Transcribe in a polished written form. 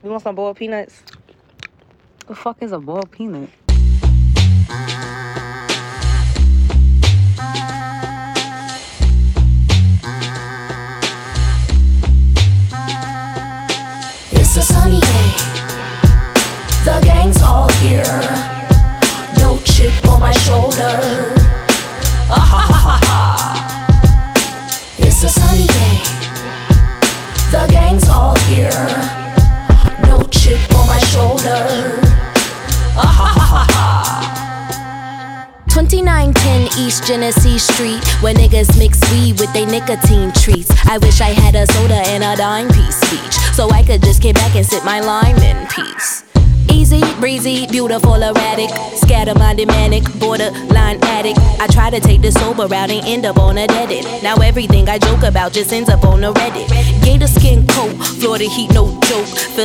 You want some boiled peanuts? The fuck is a boiled peanut? It's a sunny day. The gang's all here. No chip on my shoulder. Ah ha ha ha ha. It's a sunny day. The gang's all here. No chip on my shoulder. Ah ha ha ha ha. 2910 East Genesee Street, where niggas mix weed with they nicotine treats. I wish I had a soda and a dime piece each, so I could just get back and sip my lime in peace. Easy, breezy, beautiful, erratic, scatter-minded, manic, borderline addict. I try to take the sober route and end up on a dead end. Now everything I joke about just ends up on a Reddit. Gator skin coat, Florida heat, no joke.